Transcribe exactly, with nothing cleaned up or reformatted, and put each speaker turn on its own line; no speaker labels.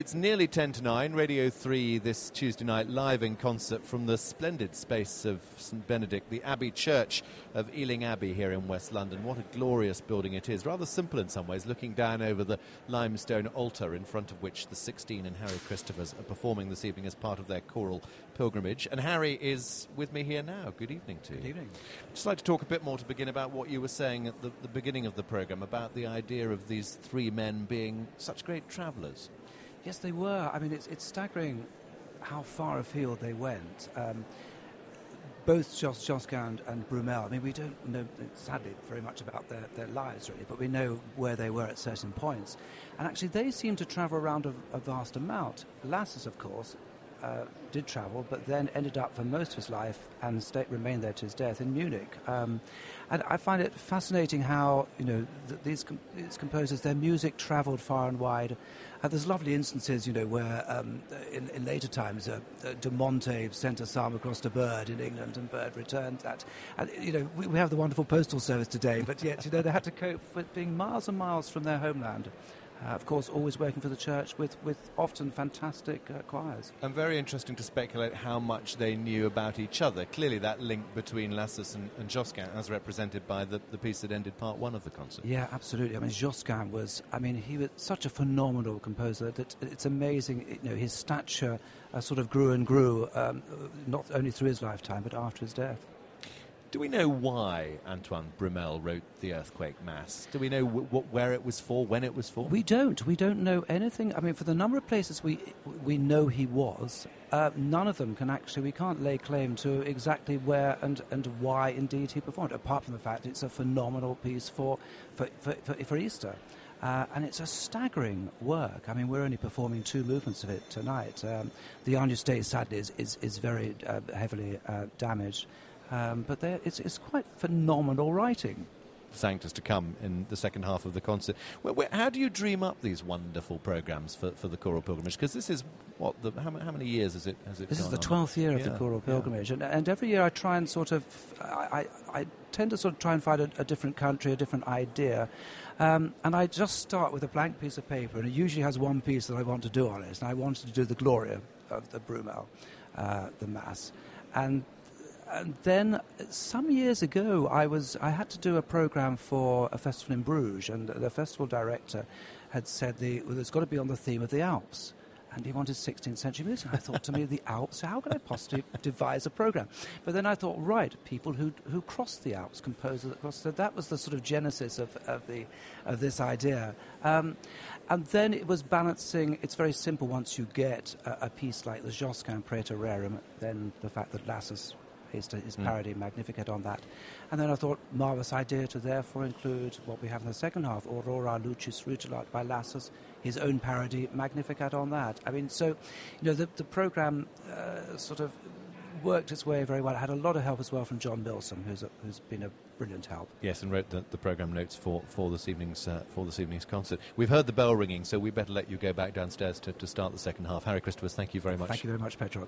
It's nearly ten to nine, Radio three this Tuesday night, live in concert from the splendid space of St Benedict, the Abbey Church of Ealing Abbey here in West London. What a glorious building it is, rather simple in some ways, looking down over the limestone altar in front of which the sixteen and Harry Christophers are performing this evening as part of their choral pilgrimage. And Harry is with me here now. Good evening to you.
Good evening.
I'd just like to talk a bit more to begin about what you were saying at the, the beginning of the programme, about the idea of these three men being such great travellers.
Yes, they were. I mean, it's, it's staggering how far afield they went. Um, both Jos, Josquin and, and Brumel, I mean, we don't know, sadly, very much about their, their lives, really, but we know where they were at certain points. And actually, they seem to travel around a, a vast amount. Lassus, of course, uh, did travel, but then ended up for most of his life and stayed, remained there to his death in Munich. Um, and I find it fascinating how, you know, th- these, com- these composers, their music travelled far and wide. Uh, there's lovely instances, you know, where um, in, in later times uh, uh, De Monte sent a psalm across to Byrd in England, and Byrd returned that. And, you know, we, we have the wonderful postal service today, but yet, you know, they had to cope with being miles and miles from their homeland. Uh, of course, always working for the church with, with often fantastic uh, choirs.
And very interesting to speculate how much they knew about each other. Clearly that link between Lassus and, and Josquin, as represented by the, the piece that ended part one of the concert.
Yeah, absolutely. I mean, Josquin was, I mean, he was such a phenomenal composer that it's amazing, you know, his stature uh, sort of grew and grew, um, not only through his lifetime, but after his death.
Do we know why Antoine Brumel wrote the Earthquake Mass? Do we know w- w- where it was for, when it was for?
We don't. We don't know anything. I mean, for the number of places we we know he was, uh, none of them can actually, we can't lay claim to exactly where and, and why indeed he performed, apart from the fact it's a phenomenal piece for, for, for, for, for Easter. Uh, and it's a staggering work. I mean, we're only performing two movements of it tonight. Um, the Agnus Dei, sadly, is, is, is very uh, heavily uh, damaged. Um, but it's, it's quite phenomenal writing.
Sanctus to come in the second half of the concert. Where, where, how do you dream up these wonderful programmes for, for the choral pilgrimage? Because this is, what, the, how, how many years has it has it
This is
gone
the
on?
twelfth year of
yeah,
the choral pilgrimage.
Yeah.
And, and every year I try and sort of, I, I, I tend to sort of try and find a, a different country, a different idea. Um, and I just start with a blank piece of paper, and it usually has one piece that I want to do on it. And I wanted to do the Gloria of the Brumel, uh, the Mass. And And then some years ago, I was I had to do a program for a festival in Bruges, and the festival director had said the well, it's got to be on the theme of the Alps, and he wanted sixteenth century music. I thought to me, the Alps, how could I possibly devise a program? But then I thought, right, people who who crossed the Alps, composers that crossed. So that was the sort of genesis of, of the of this idea. Um, and then it was balancing. It's very simple once you get a, a piece like the Josquin Praetor Rerum, then the fact that Lassus his, his parody mm. Magnificat on that. And then I thought, marvellous idea to therefore include what we have in the second half, Aurora Lucis Rutilat by Lassus, his own parody, Magnificat on that. I mean, so, you know, the, the programme uh, sort of worked its way very well. It had a lot of help as well from John Milsom, who's a, who's been a brilliant help.
Yes, and wrote the, the programme notes for, for this evening's uh, for this evening's concert. We've heard the bell ringing, so we better let you go back downstairs to, to start the second half. Harry Christophers, thank you very much.
Thank you very much, Petrarch.